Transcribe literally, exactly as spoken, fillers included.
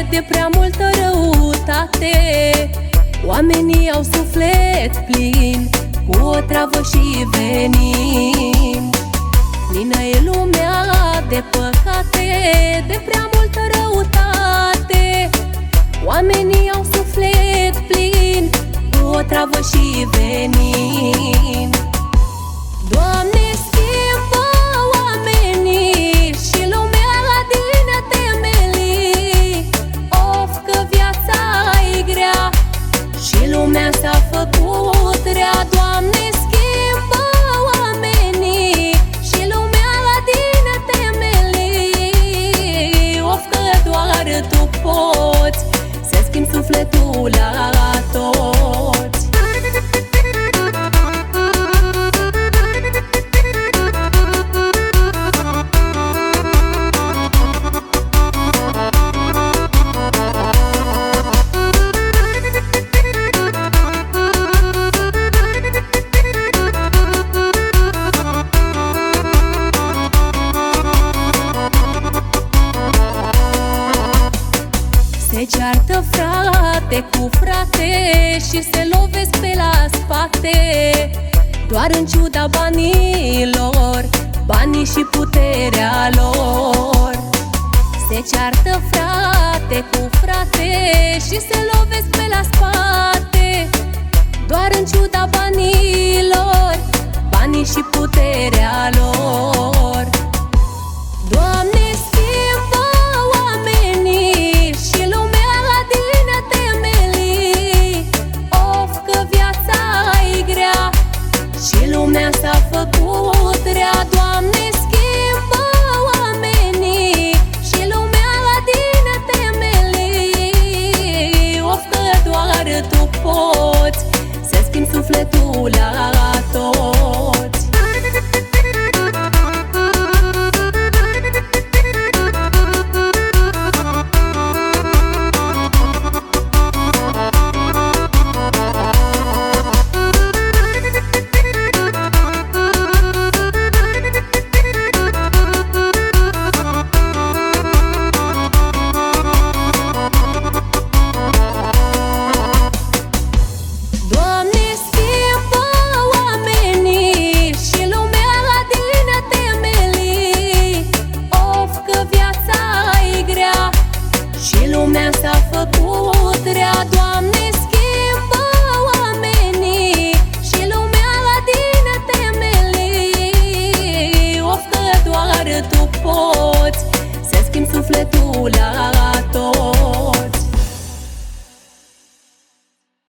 de prea multă răutate. Oamenii au suflet plin, cu o travă și venin. Plină e lumea de păcate, de prea multă răutate. Oamenii au suflet plin, cu o travă și venin. Doamne, schimbă oamenii și lumea din temelii. Of, că viața e grea și lumea s-a făcut rea. Doamne, schimbă oamenii și lumea din temelii. Of, că doar Tu poți să schimbi sufletul la toți. Se ceartă frate cu frate și se lovesc pe la spate, doar în ciuda banilor, banii și puterea lor. Se ceartă frate cu frate și se lovesc pe la spate, doar în ciuda banilor, banii și puterea lor. Doamne, schimbă oamenii și lumea din temelii. Of, că viața e grea și lumea s-a făcut rea. Doamne, schimbă oamenii și lumea din temelii. Of, că doar Tu poți să schimbi sufletul la toți. Doamne, schimbă oamenii și lumea din temelii. Of, că viața e grea și lumea s-a făcut rea. Doamne, schimbă oamenii și lumea din temelii. Of, că doar Tu poți să schimbi sufletul la toți.